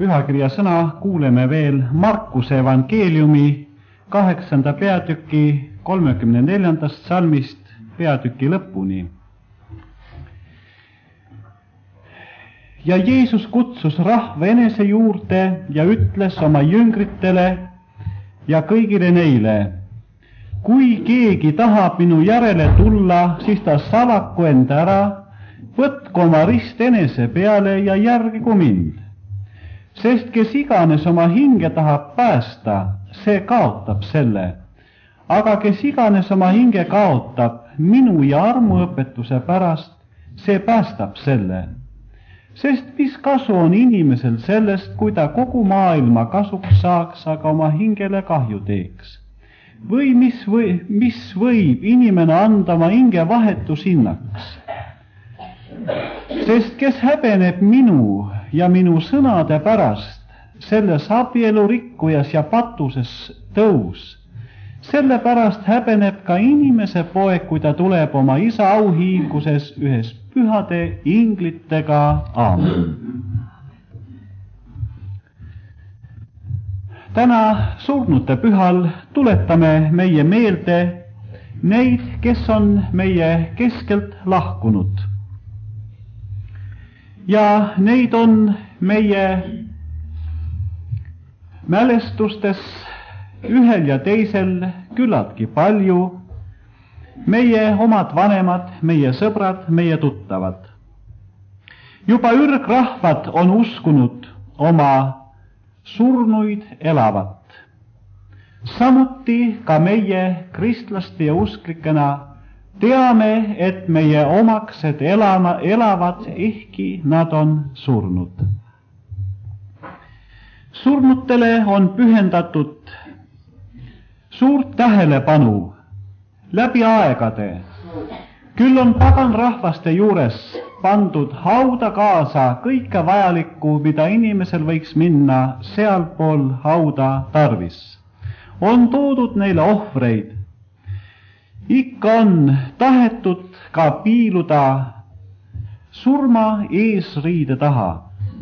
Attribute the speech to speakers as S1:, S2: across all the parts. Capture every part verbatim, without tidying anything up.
S1: pühakirja sõna kuuleme veel Markuse evangeeliumi kaheksanda peatüki kolmekümne neljandast salmist peatüki lõpuni. Ja Jeesus kutsus rahva enese juurde ja ütles oma jüngritele ja kõigile neile: kui keegi tahab minu järele tulla, siis ta salaku enda ära, võtku oma rist enese peale ja järgigu mind. Sest kes iganes oma hinge tahab päästa, see kaotab selle. Aga kes iganes oma hinge kaotab minu ja armuõpetuse pärast, see päästab selle. Sest mis kasu on inimesel sellest, kui ta kogu maailma kasuks saaks, aga oma hingele kahju teeks? Või mis, või mis võib inimene anda oma hinge vahetushinnaks? Sest kes häbeneb minu ja minu sõnade pärast selles abielu rikkujas ja patuses tõus, selle pärast häbeneb ka inimese poeg, kui ta tuleb oma isa auhiilguses ühes pühade inglitega. Aamen. Täna surnute pühal tuletame meie meelde neid, kes on meie keskelt lahkunud. Ja neid on meie mälestustes ühel ja teisel küllaltki palju. Meie omad vanemad, meie sõbrad, meie tuttavad. Juba ürgrahvad on uskunud oma surnuid elavat. Samuti ka meie kristlaste ja usklikena teame, et meie omaksed elama, elavad, ehkki nad on surnud. Surnutele on pühendatud suurt tähelepanu läbi aegade. Küll on pagan rahvaste juures pandud hauda kaasa kõike vajalikku, mida inimesel võiks minna sealpool hauda tarvis. On toodud neile ohvreid. Ikka on tahetud ka piiluda surma eesriide taha.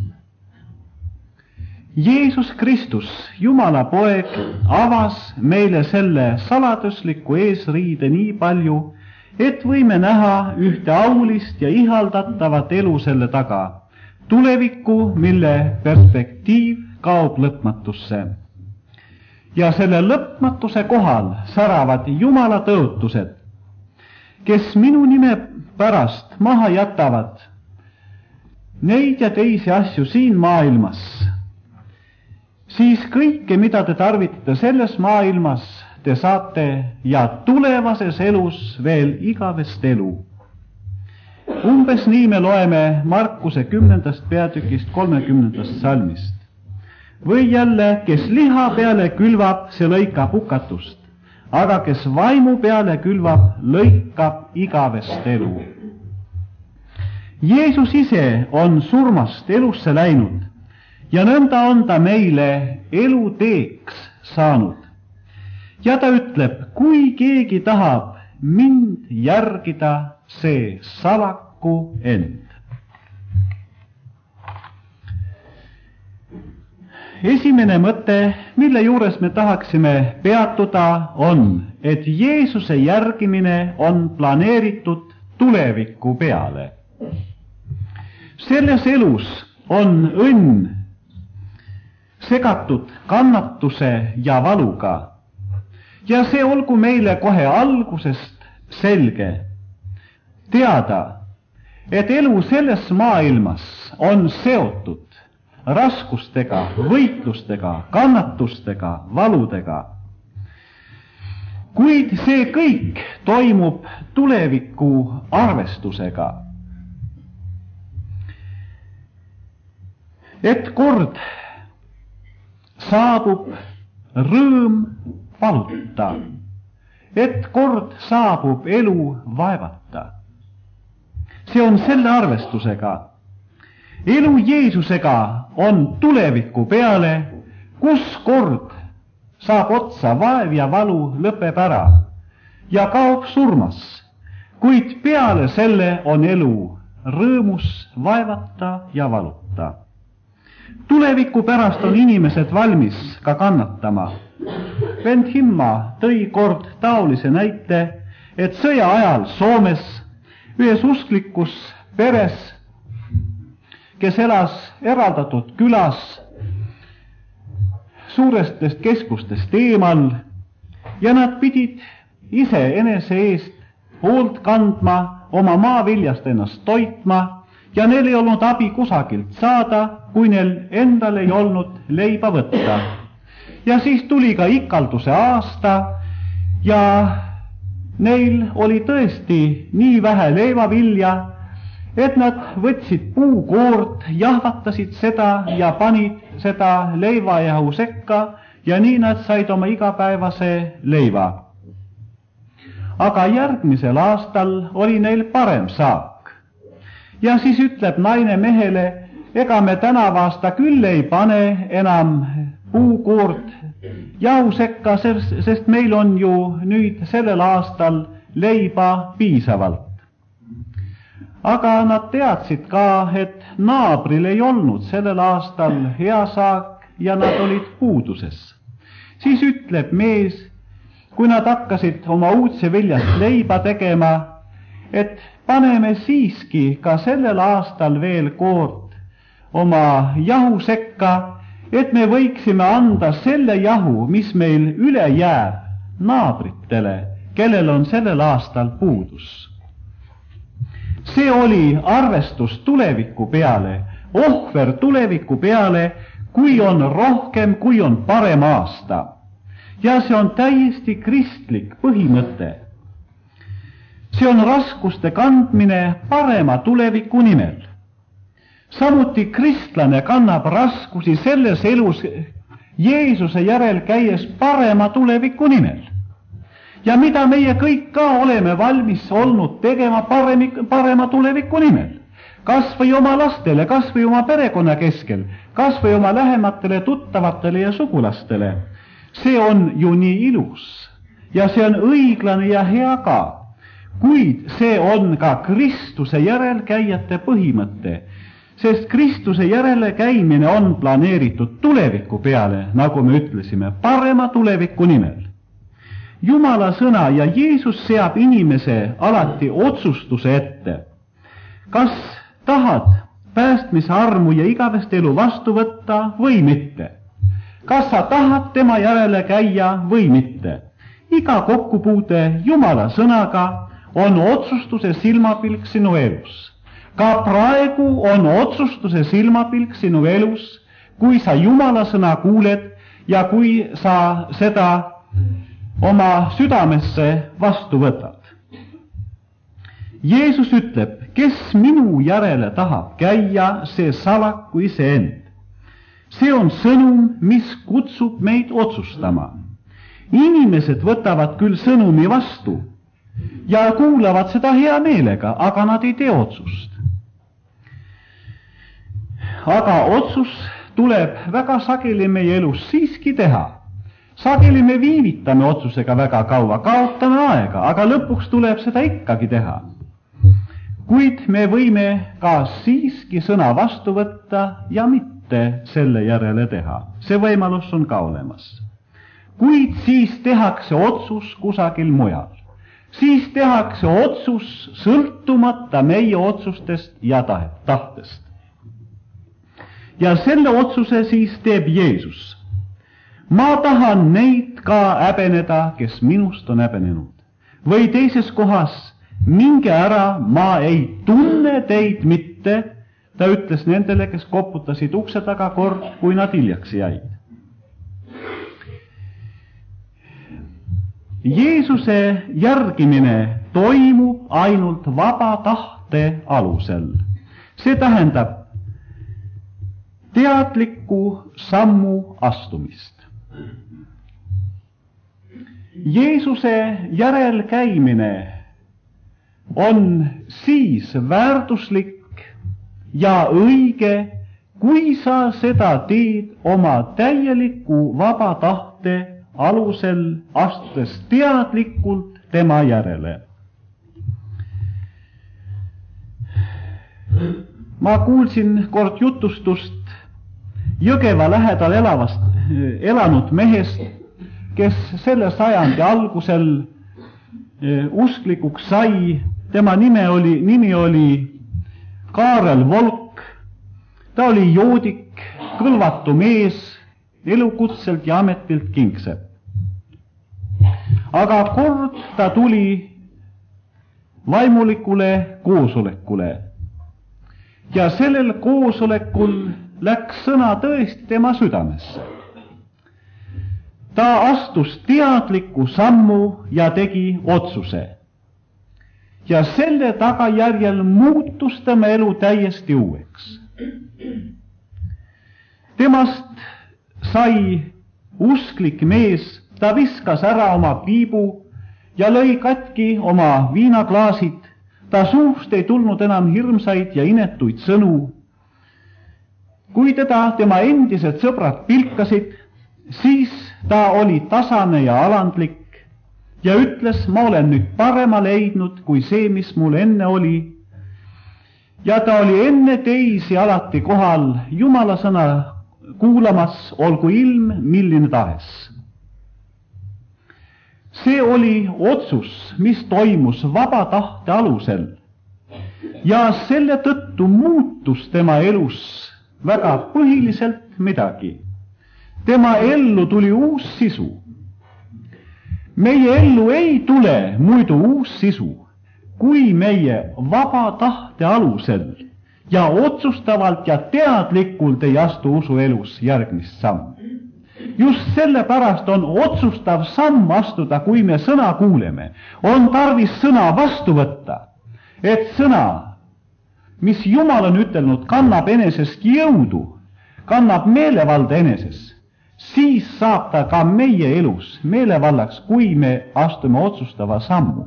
S1: Jeesus Kristus, Jumala poeg, avas meile selle saladusliku eesriide nii palju, et võime näha ühte aulist ja ihaldatavat elu selle taga, tulevikku, mille perspektiiv kaob lõpmatusse. Ja selle lõpmatuse kohal säravad Jumala tõotused, kes minu nime pärast maha jätavad neid ja teisi asju siin maailmas, siis kõike, mida te tarvitate selles maailmas, te saate ja tulevases elus veel igavest elu. Umbes nii me loeme Markuse kümnendast peatükist kolmekümnendast salmist. Või jälle, kes liha peale külvab, see lõikab hukatust, aga kes vaimu peale külvab, lõikab igavest elu. Jeesus ise on surmast elusse läinud ja nõnda on ta meile elu teeks saanud. Ja ta ütleb, kui keegi tahab mind järgida, see salaku end. Esimene mõte, mille juures me tahaksime peatuda, on, et Jeesuse järgimine on planeeritud tuleviku peale. Selles elus on õnn segatud kannatuse ja valuga. Ja see olgu meile kohe algusest selge. Teada, et elu selles maailmas on seotud raskustega, võitlustega, kannatustega, valudega. Kuid see kõik toimub tuleviku arvestusega. Et kord saabub rõõm valuta, et kord saabub elu vaevata. See on selle arvestusega. Elu Jeesusega on tuleviku peale, kus kord saab otsa vaev ja valu, lõpeb ära ja kaob surmas, kuid peale selle on elu rõõmus vaevata ja valuta. Tuleviku pärast on inimesed valmis ka kannatama. Vend Himma tõi kord taolise näite, et sõja ajal Soomes ühes usklikus peres, kes elas eraldatud külas suurestest keskustest eemal ja nad pidid ise enese eest hoolt kandma, oma maaviljast ennast toitma ja neil ei olnud abi kusagilt saada, kui neil endal ei olnud leiba võtta. Ja siis tuli ka ikalduse aasta ja neil oli tõesti nii vähe leivavilja, et nad võtsid puukoort, jahvatasid seda ja panid seda leivajahu sekka ja nii nad said oma igapäevase leiva. Aga järgmisel aastal oli neil parem saak. Ja siis ütleb naine mehele, ega me tänav aasta küll ei pane enam puukoort jahu sekka, sest meil on ju nüüd sellel aastal leiba piisavalt. Aga nad teadsid ka, et naabril ei olnud sellel aastal hea saak ja nad olid puuduses. Siis ütleb mees, kui nad hakkasid oma uudse viljast leiba tegema, et paneme siiski ka sellel aastal veel koort oma jahu sekka, et me võiksime anda selle jahu, mis meil üle jääb, naabritele, kellel on sellel aastal puudus. See oli arvestus tuleviku peale, ohver tuleviku peale, kui on rohkem, kui on parem aasta. Ja see on täiesti kristlik põhimõte. See on raskuste kandmine parema tuleviku nimel. Samuti kristlane kannab raskusi selles elus Jeesuse järel käies parema tuleviku nimel. Ja mida meie kõik ka oleme valmis olnud tegema paremi, parema tuleviku nimel. Kas või oma lastele, kas või oma perekonna keskel, kas või oma lähematele tuttavatele ja sugulastele. See on ju nii ilus ja see on õiglane ja hea ka, kuid see on ka Kristuse järelkäijate põhimõte, sest Kristuse järele käimine on planeeritud tuleviku peale, nagu me ütlesime, parema tuleviku nimel. Jumala sõna ja Jeesus seab inimese alati otsustuse ette. Kas tahad päästmise armu ja igavest elu vastu võtta või mitte? Kas sa tahad tema järele käia või mitte? Iga kokkupuude Jumala sõnaga on otsustuse silmapilk sinu elus. Ka praegu on otsustuse silmapilk sinu elus, kui sa Jumala sõna kuuled ja kui sa seda oma südamesse vastu võtad. Jeesus ütleb, kes minu järele tahab käia, see salaku iseend. See on sõnum, mis kutsub meid otsustama. Inimesed võtavad küll sõnumi vastu ja kuulavad seda hea meelega, aga nad ei tee otsust. Aga otsus tuleb väga sageli meie elus siiski teha. Sageli me viivitame otsusega väga kaua, kaotame aega, aga lõpuks tuleb seda ikkagi teha. Kuid me võime ka siiski sõna vastu võtta ja mitte selle järele teha. See võimalus on ka olemas. Kuid siis tehakse otsus kusagil mujal. Siis tehakse otsus sõltumata meie otsustest ja tahtest. Ja selle otsuse siis teeb Jeesus. Ma tahan neid ka häbeneda, kes minust on häbenenud. Või teises kohas, minge ära, ma ei tunne teid mitte, ta ütles nendele, kes koputasid ukse taga kord, kui nad hiljaks jäid. Jeesuse järgimine toimub ainult vaba tahte alusel. See tähendab teadliku sammu astumist. Jeesuse järel käimine on siis väärtuslik ja õige, kui sa seda teed oma täieliku vaba tahte alusel, astudes teadlikult tema järele. Ma kuulsin kord jutustust, Jõgeva lähedal elavast, elanud mehest, kes selle sajandi algusel usklikuks sai. Tema nime oli, nimi oli Kaarel Volk. Ta oli joodik, kõlvatu mees, elukutselt ja ametilt kingsepp. Aga kord ta tuli vaimulikule koosolekule ja sellel koosolekul läks sõna tõesti tema südamesse. Ta astus teadliku sammu ja tegi otsuse. Ja selle tagajärjel muutus tema elu täiesti uueks. Temast sai usklik mees, ta viskas ära oma piibu ja lõi katki oma viinaklaasid. Ta suust ei tulnud enam hirmsaid ja inetuid sõnu. Kui teda tema endised sõbrad pilkasid, siis ta oli tasane ja alandlik ja ütles, ma olen nüüd parema leidnud kui see, mis mul enne oli. Ja ta oli enne teisi alati kohal Jumala sõna kuulamas, olgu ilm milline tahes. See oli otsus, mis toimus vaba tahte alusel ja selle tõttu muutus tema elus väga põhiliselt midagi. Tema ellu tuli uus sisu. Meie ellu ei tule muidu uus sisu, kui meie vaba tahte alusel ja otsustavalt ja teadlikult ei astu usuelus järgmist sammu. Just sellepärast on otsustav samm astuda, kui me sõna kuuleme. On tarvis sõna vastu võtta, et sõna, mis Jumal on ütelnud, kannab enesest jõudu, kannab meelevalda eneses. Siis saab ta ka meie elus meelevallaks, kui me astume otsustava sammu.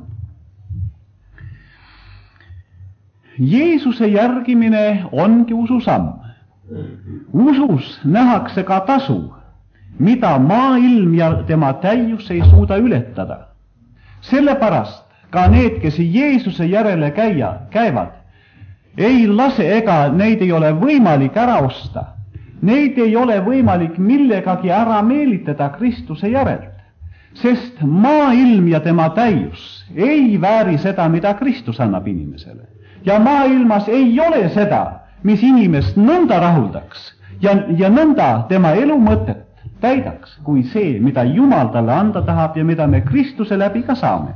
S1: Jeesuse järgimine ongi ususamm. Usus nähakse ka tasu, mida maailm ja tema täius ei suuda ületada. Sellepärast ka need, kes Jeesuse järele käia, käivad, ei lase ega neid ei ole võimalik ära osta. Neid ei ole võimalik millegagi ära meelitada Kristuse järelt, sest maailm ja tema täius ei vääri seda, mida Kristus annab inimesele. Ja maailmas ei ole seda, mis inimest nõnda rahuldaks ja, ja nõnda tema elu mõtet täidaks, kui see, mida Jumal talle anda tahab ja mida me Kristuse läbi ka saame.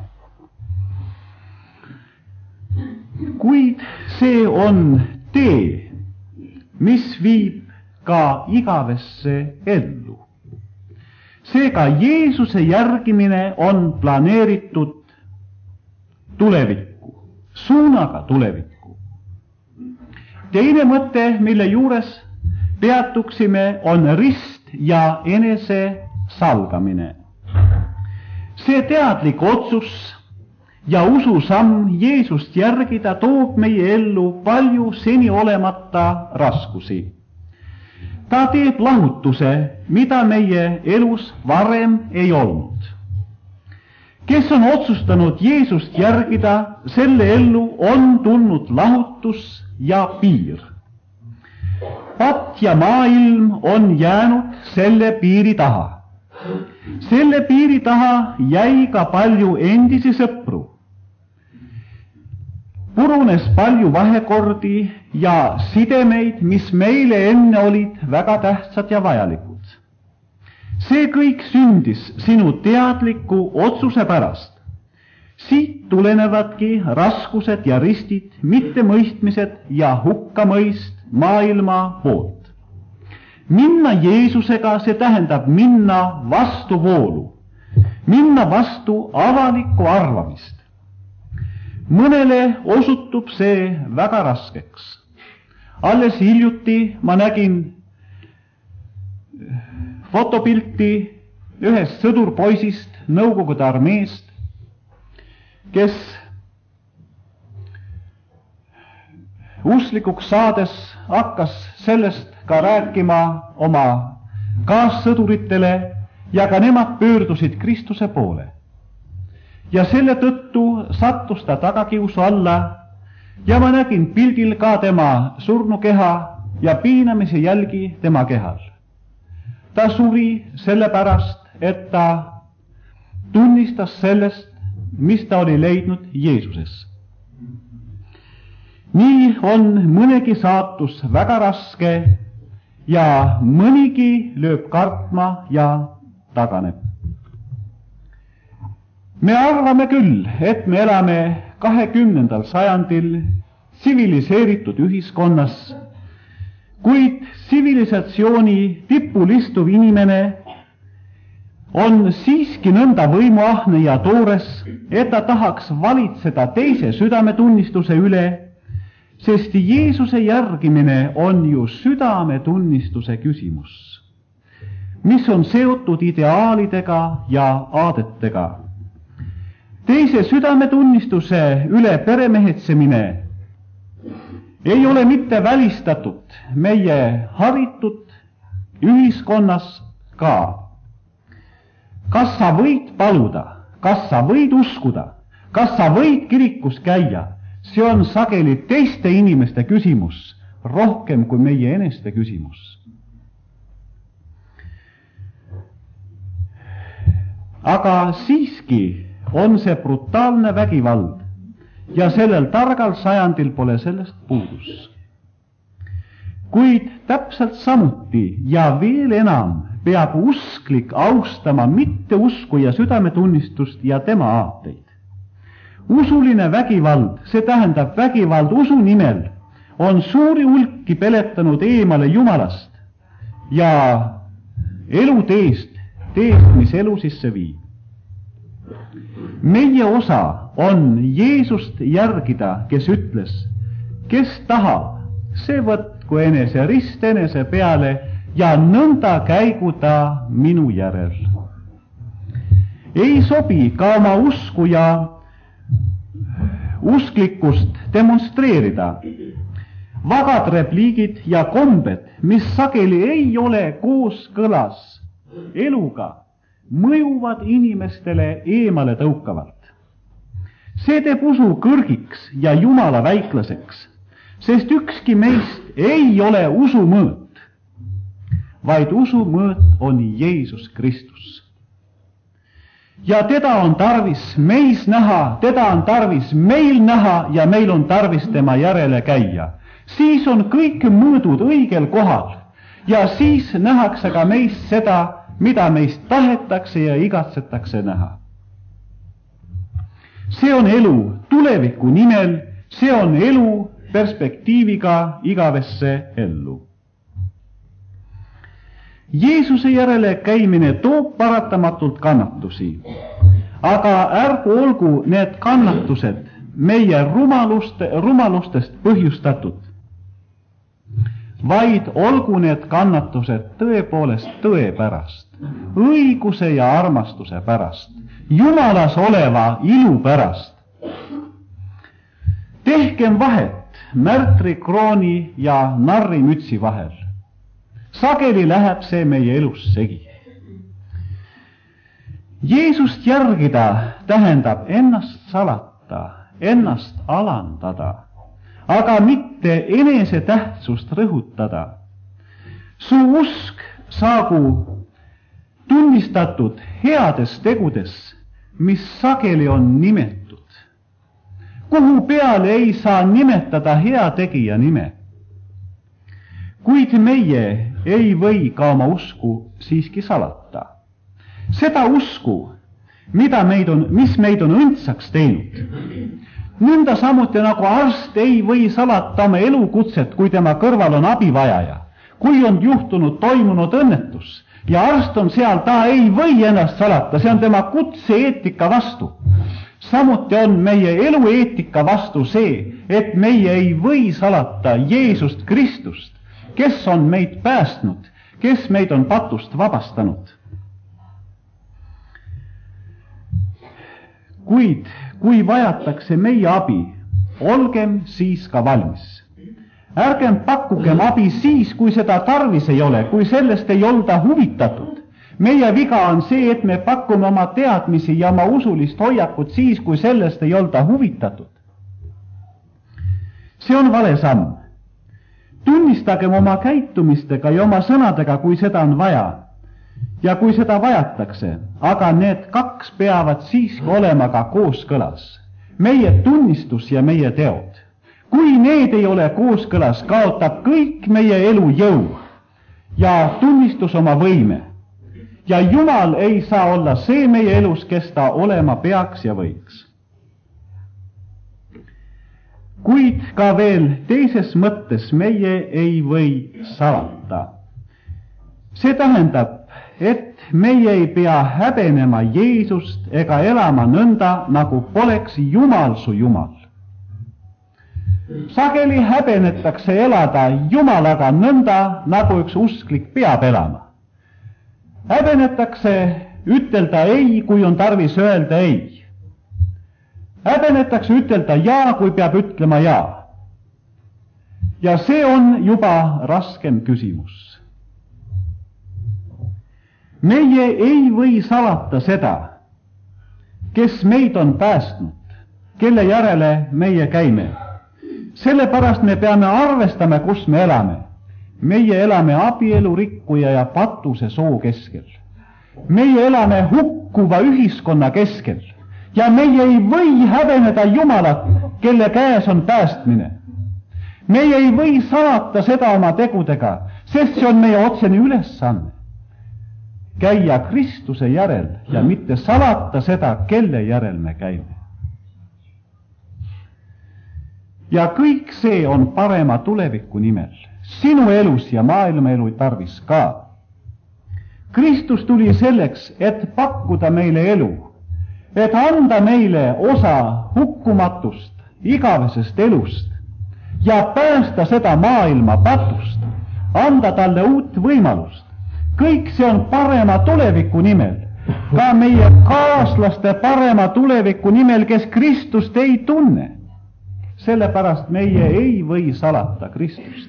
S1: Kuid see on tee, mis viib ka igavesse ellu. Seega Jeesuse järgimine on planeeritud tulevikku, suunaga tulevikku. Teine mõte, mille juures peatuksime, on rist ja enese salgamine. See teadlik otsus ja ususamm Jeesust järgida toob meie ellu palju seni olemata raskusi. Ta teeb lahutuse, mida meie elus varem ei olnud. Kes on otsustanud Jeesust järgida, selle ellu on tulnud lahutus ja piir. Pat ja maailm on jäänud selle piiri taha. Selle piiri taha jäi ka palju endisi sõpru. Purunes palju vahekordi ja sidemeid, mis meile enne olid väga tähtsad ja vajalikud. See kõik sündis sinu teadliku otsuse pärast. Siit tulenevadki raskused ja ristid, mittemõistmised ja hukkamõist maailma poolt. Minna Jeesusega, see tähendab minna vastu voolu, minna vastu avalikku arvamist. Mõnele osutub see väga raskeks. Alles hiljuti ma nägin fotopilti ühest sõdurpoisist Nõukogude armeest, kes uslikuks saades hakkas sellest ka rääkima oma kaassõduritele ja ka nemad pöördusid Kristuse poole. Ja selle tõttu sattus ta tagakiusu alla ja ma nägin pildil ka tema surnukeha ja piinamise jälgi tema kehal. ta suri sellepärast, et ta tunnistas sellest, mis ta oli leidnud Jeesuses. Nii on mõnegi saatus väga raske ja mõnigi lööb kartma ja taganeb. Me arvame küll, et me elame kahekümnendal sajandil tsiviliseeritud ühiskonnas, kuid tsivilisatsiooni tipul istuv inimene on siiski nõnda võimuahne ja toores, et ta tahaks valitseda teise südametunnistuse üle, sest Jeesuse järgimine on ju südametunnistuse küsimus, mis on seotud ideaalidega ja aadetega. Teise südametunnistuse üle peremehetsemine ei ole mitte välistatud meie haritud ühiskonnas ka. Kas sa võid paluda, kas sa võid uskuda, kas sa võid kirikus käia, see on sageli teiste inimeste küsimus, rohkem kui meie eneste küsimus. Aga siiski on see brutaalne vägivald ja sellel targal sajandil pole sellest puudus. Kuid täpselt samuti ja veel enam peab usklik austama mitteusku ja südametunnistust ja tema aateid. Usuline vägivald, see tähendab vägivald usu nimel, on suuri hulki peletanud eemale Jumalast ja elu teest, teest, mis elu sisse viib. Meie osa on Jeesust järgida, kes ütles, kes tahab, see võtku enese rist enese peale ja nõnda käigu ta minu järel. Ei sobi ka oma usku ja usklikkust demonstreerida. Vagad repliigid ja kombed, mis sageli ei ole kooskõlas eluga, mõjuvad inimestele eemale tõukavalt. See teeb usu kõrgiks ja Jumala väiklaseks, sest ükski meist ei ole usu mõõt, vaid usu mõõt on Jeesus Kristus. Ja teda on tarvis meis näha, teda on tarvis meil näha ja meil on tarvis tema järele käia. Siis on kõik mõõdud õigel kohal ja siis nähakse ka meist seda, mida meist tahetakse ja igatsetakse näha. See on elu tuleviku nimel, see on elu perspektiiviga igavesse ellu. Jeesuse järele käimine toob paratamatult kannatusi, aga ärgu olgu need kannatused meie rumaluste, rumalustest põhjustatud, vaid olgu need kannatused tõepoolest tõe pärast, õiguse ja armastuse pärast, Jumalas oleva ilu pärast. Tehkem vahet märtrikrooni ja narrimütsi vahel. Sageli läheb see meie elus segi. Jeesust järgida tähendab ennast salata, ennast alandada, aga mitte enese tähtsust rõhutada. Su usk saagu tunnistatud heades tegudes, mis sageli on nimetud, kuhu peale ei saa nimetada heategija nime. Kuid meie ei või ka oma usku siiski salata. Seda usku, mida meid on, mis meid on õndsaks teinud. Nõnda samuti nagu arst ei või salata oma elukutset, kui tema kõrval on abivajaja. Kui on juhtunud, toimunud õnnetus ja arst on seal, ta ei või ennast salata, see on tema kutse-eetika vastu. Samuti on meie elueetika vastu see, et meie ei või salata Jeesust Kristust, kes on meid päästnud, kes meid on patust vabastanud. Kuid kui vajatakse meie abi, olgem siis ka valmis. Ärgem pakkugem abi siis, kui seda tarvis ei ole, kui sellest ei olda huvitatud. Meie viga on see, et me pakume oma teadmisi ja oma usulist hoiakut siis, kui sellest ei olda huvitatud. See on vale samm. Tunnistagem oma käitumistega ja oma sõnadega, kui seda on vaja, ja kui seda vajatakse, aga need kaks peavad siiski olema ka kooskõlas. Meie tunnistus ja meie teod. Kui need ei ole kooskõlas, kaotab kõik meie elu jõu ja tunnistus oma võime. Ja Jumal ei saa olla see meie elus, kes ta olema peaks ja võiks. Kuid ka veel teises mõttes meie ei või salata. See tähendab, et meie ei pea häbenema Jeesust ega elama nõnda, nagu poleks Jumal su Jumal. Sageli häbenetakse elada Jumalaga nõnda, nagu üks usklik peab elama. Häbenetakse ütelda ei, kui on tarvis öelda ei. Häbenetakse ütelda ja, kui peab ütlema ja. Ja see on juba raskem küsimus. Meie ei või salata seda, kes meid on päästnud, kelle järele meie käime. Sellepärast me peame arvestama, kus me elame. Meie elame abielurikkuja ja patuse soo keskel. Meie elame hukkuva ühiskonna keskel. Ja meie ei või häbeneda Jumalat, kelle käes on päästmine. Meie ei või salata seda oma tegudega, sest see on meie otsene ülesanne. Käia Kristuse järel ja mitte salata seda, kelle järel me käime. Ja kõik see on parema tuleviku nimel, sinu elus ja maailma elu tarvis ka. Kristus tuli selleks, et pakkuda meile elu, et anda meile osa hukkumatust, igavesest elust ja päästa seda maailma patust, anda talle uut võimalust. Kõik see on parema tuleviku nimel, ka meie kaaslaste parema tuleviku nimel, kes Kristust ei tunne. Sellepärast meie ei või salata Kristust.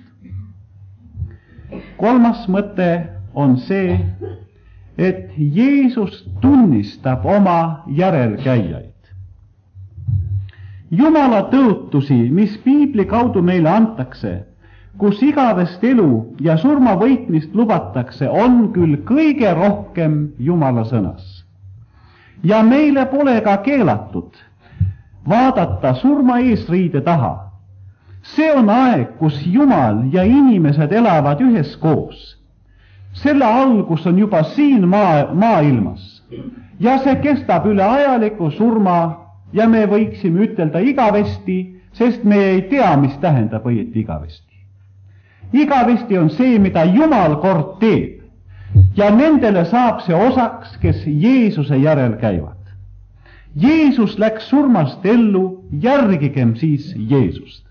S1: Kolmas mõte on see, et Jeesus tunnistab oma järelkäijaid. Jumala tõotusi, mis piibli kaudu meile antakse, kus igavest elu ja surma võitmist lubatakse, on küll kõige rohkem Jumala sõnas. Ja meile pole ka keelatud vaadata surma eesriide taha. See on aeg, kus Jumal ja inimesed elavad üheskoos. Selle algus on juba siin maa, maailmas ja see kestab üle ajaliku surma ja me võiksime ütelda igavesti, sest me ei tea, mis tähendab õieti igavesti. Igavesti on see, mida Jumal kord teeb ja nendele saab see osaks, kes Jeesuse järel käivad. Jeesus läks surmast ellu, järgigem siis Jeesust.